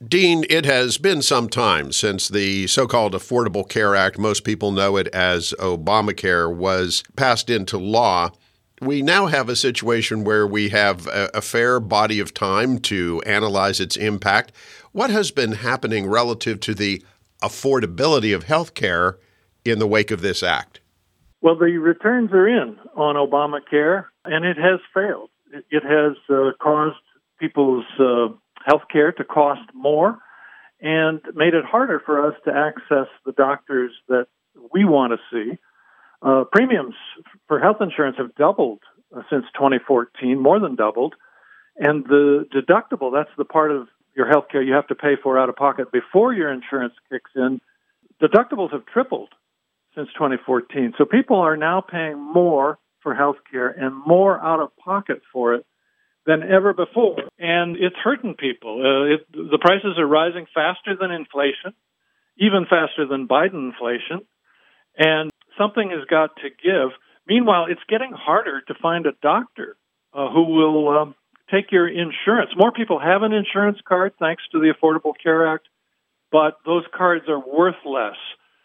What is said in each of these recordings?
Dean, it has been some time since the so-called Affordable Care Act, most people know it as Obamacare, was passed into law. We now have a situation where we have a fair body of time to analyze its impact. What has been happening relative to the affordability of health care in the wake of this act? Well, the returns are in on Obamacare, and it has failed. It has caused people's health care to cost more and made it harder for us to access the doctors that we want to see. Premiums for health insurance have doubled since 2014, more than doubled. And the deductible, that's the part of your health care you have to pay for out of pocket before your insurance kicks in, deductibles have tripled since 2014. So people are now paying more for health care and more out of pocket for it than ever before. And it's hurting people. The prices are rising faster than inflation, even faster than Biden inflation. And something has got to give. Meanwhile, it's getting harder to find a doctor who will take your insurance. More people have an insurance card thanks to the Affordable Care Act, but those cards are worth less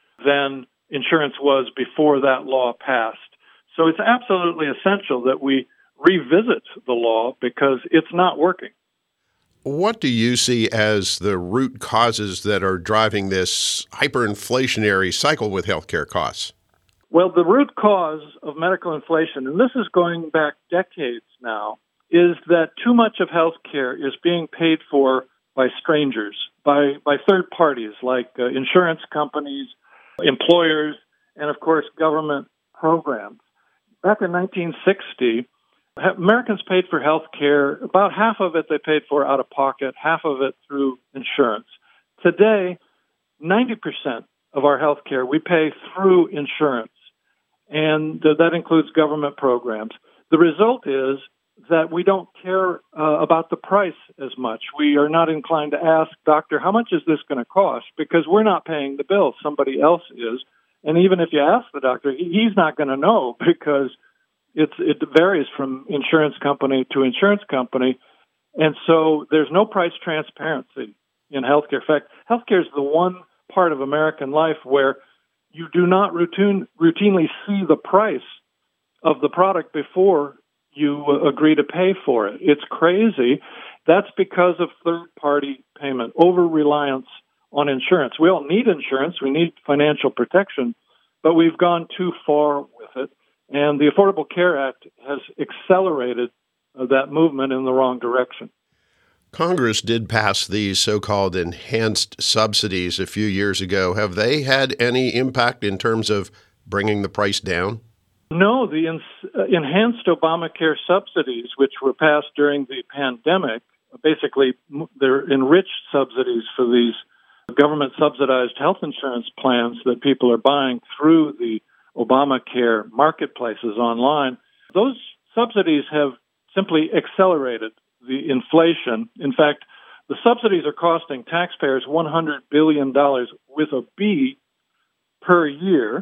than insurance was before that law passed. So it's absolutely essential that we revisit the law because it's not working. What do you see as the root causes that are driving this hyperinflationary cycle with healthcare costs? Well, the root cause of medical inflation, and this is going back decades now, is that too much of healthcare is being paid for by strangers, by third parties like insurance companies, employers, and of course government programs. Back in 1960, Americans paid for health care. About half of it they paid for out of pocket, half of it through insurance. Today, 90% of our health care we pay through insurance, and that includes government programs. The result is that we don't care about the price as much. We are not inclined to ask, doctor, how much is this going to cost? Because we're not paying the bill. Somebody else is. And even if you ask the doctor, he's not going to know because it varies from insurance company to insurance company. And so there's no price transparency in healthcare. In fact, healthcare is the one part of American life where you do not routinely see the price of the product before you agree to pay for it. It's crazy. That's because of third-party payment, over-reliance on insurance. We all need insurance. We need financial protection, but we've gone too far with it. And the Affordable Care Act has accelerated that movement in the wrong direction. Congress did pass these so-called enhanced subsidies a few years ago. Have they had any impact in terms of bringing the price down? No, the enhanced Obamacare subsidies, which were passed during the pandemic, basically they're enriched subsidies for these government-subsidized health insurance plans that people are buying through the Obamacare marketplaces online. Those subsidies have simply accelerated the inflation. In fact, the subsidies are costing taxpayers $100 billion with a B per year,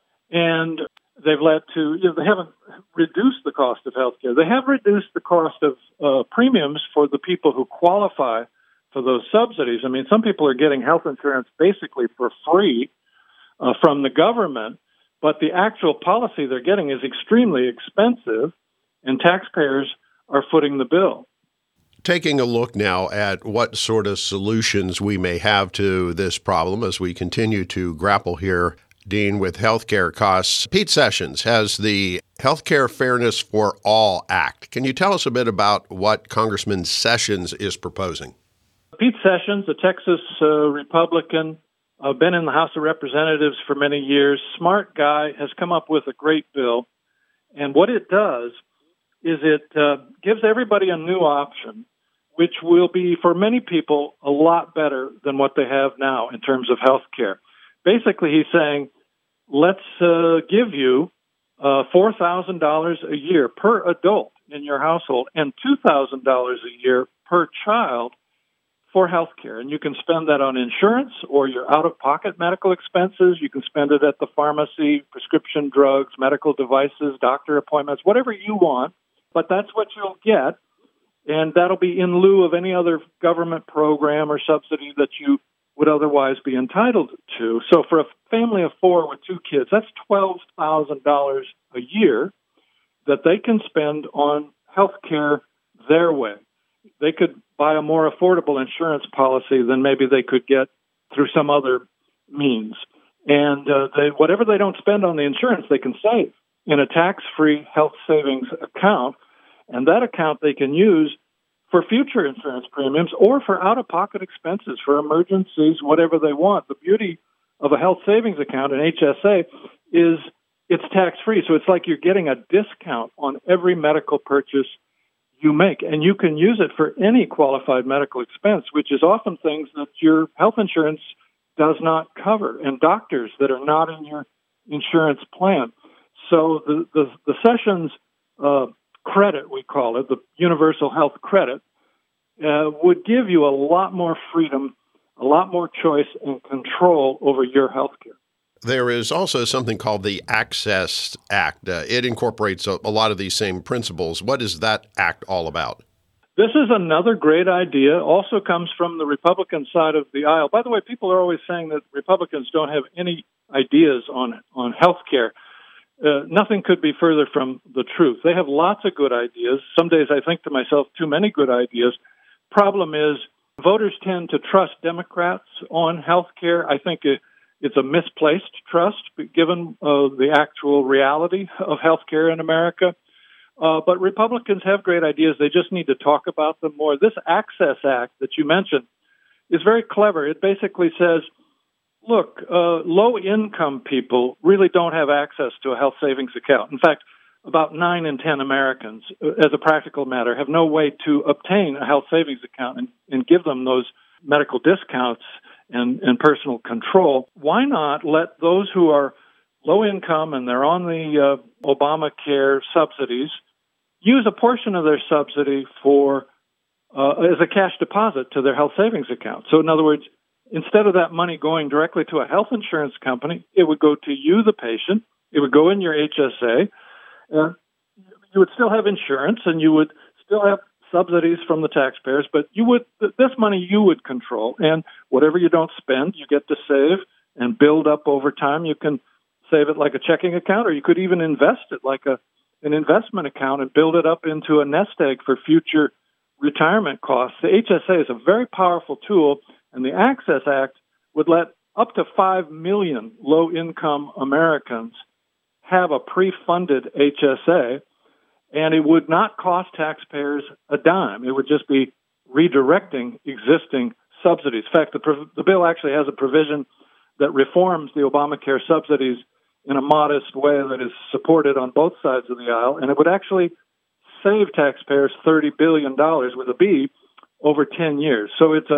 and they've led to, they haven't reduced the cost of health care. They have reduced the cost of premiums for the people who qualify for those subsidies. I mean, some people are getting health insurance basically for free from the government, but the actual policy they're getting is extremely expensive, and taxpayers are footing the bill. Taking a look now at what sort of solutions we may have to this problem as we continue to grapple here, Dean, with healthcare costs. Pete Sessions has the Healthcare Fairness for All Act. Can you tell us a bit about what Congressman Sessions is proposing? Pete Sessions, a Texas Republican, been in the House of Representatives for many years, smart guy, has come up with a great bill. And what it does is it gives everybody a new option, which will be, for many people, a lot better than what they have now in terms of health care. Basically, he's saying, let's give you $4,000 a year per adult in your household and $2,000 a year per child for health care. And you can spend that on insurance or your out-of-pocket medical expenses. You can spend it at the pharmacy, prescription drugs, medical devices, doctor appointments, whatever you want. But that's what you'll get. And that'll be in lieu of any other government program or subsidy that you would otherwise be entitled to. So for a family of 4 with 2 kids, that's $12,000 a year that they can spend on health care their way. They could buy a more affordable insurance policy than maybe they could get through some other means. And whatever they don't spend on the insurance, they can save in a tax-free health savings account. And that account they can use for future insurance premiums or for out-of-pocket expenses, for emergencies, whatever they want. The beauty of a health savings account, an HSA, is it's tax-free. So it's like you're getting a discount on every medical purchase you make. And you can use it for any qualified medical expense, which is often things that your health insurance does not cover, and doctors that are not in your insurance plan. So the Sessions credit, we call it, the universal health credit, would give you a lot more freedom, a lot more choice and control over your health care. There is also something called the Access Act. It incorporates a lot of these same principles. What is that act all about? This is another great idea, also comes from the Republican side of the aisle. By the way, people are always saying that Republicans don't have any ideas on health care. Nothing could be further from the truth. They have lots of good ideas. Some days I think to myself, too many good ideas. Problem is, voters tend to trust Democrats on health care. I think it's a misplaced trust, given the actual reality of health care in America. But Republicans have great ideas. They just need to talk about them more. This Access Act that you mentioned is very clever. It basically says, look, low-income people really don't have access to a health savings account. In fact, about 9 in 10 Americans, as a practical matter, have no way to obtain a health savings account and give them those medical discounts and personal control. Why not let those who are low income and they're on the Obamacare subsidies use a portion of their subsidy for as a cash deposit to their health savings account? So in other words, instead of that money going directly to a health insurance company, it would go to you, the patient. It would go in your HSA. You would still have insurance and you would still have subsidies from the taxpayers, but this money you would control. And whatever you don't spend, you get to save and build up over time. You can save it like a checking account, or you could even invest it like an investment account and build it up into a nest egg for future retirement costs. The HSA is a very powerful tool, and the Access Act would let up to 5 million low-income Americans have a pre-funded HSA, and it would not cost taxpayers a dime. It would just be redirecting existing subsidies. In fact, the bill actually has a provision that reforms the Obamacare subsidies in a modest way that is supported on both sides of the aisle, and it would actually save taxpayers $30 billion with a B over 10 years. So it's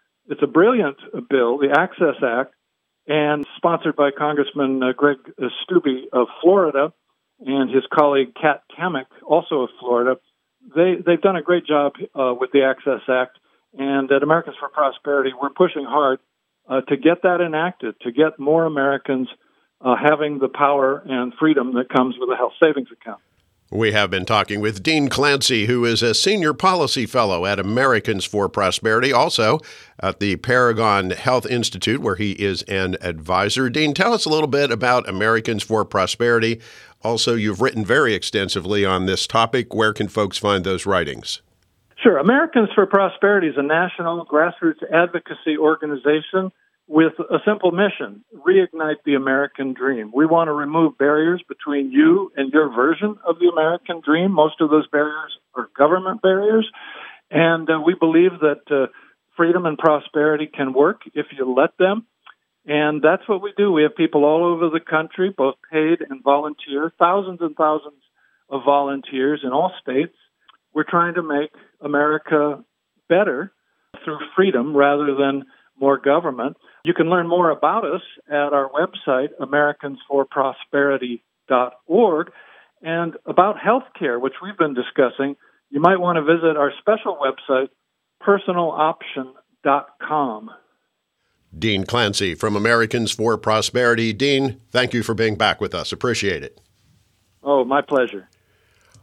a brilliant bill, the Access Act, and sponsored by Congressman Greg Steube of Florida and his colleague Kat Cammack, also of Florida. They've done a great job with the Access Act, and at Americans for Prosperity, we're pushing hard to get that enacted, to get more Americans having the power and freedom that comes with a health savings account. We have been talking with Dean Clancy, who is a senior policy fellow at Americans for Prosperity, also at the Paragon Health Institute, where he is an advisor. Dean, tell us a little bit about Americans for Prosperity. Also, you've written very extensively on this topic. Where can folks find those writings? Sure. Americans for Prosperity is a national grassroots advocacy organization with a simple mission: reignite the American dream. We want to remove barriers between you and your version of the American dream. Most of those barriers are government barriers, and we believe that freedom and prosperity can work if you let them, and that's what we do. We have people all over the country, both paid and volunteer, thousands and thousands of volunteers in all states. We're trying to make America better through freedom rather than more government. You can learn more about us at our website, americansforprosperity.org. And about healthcare, which we've been discussing, you might want to visit our special website, personaloption.com. Dean Clancy from Americans for Prosperity. Dean, thank you for being back with us. Appreciate it. Oh, my pleasure.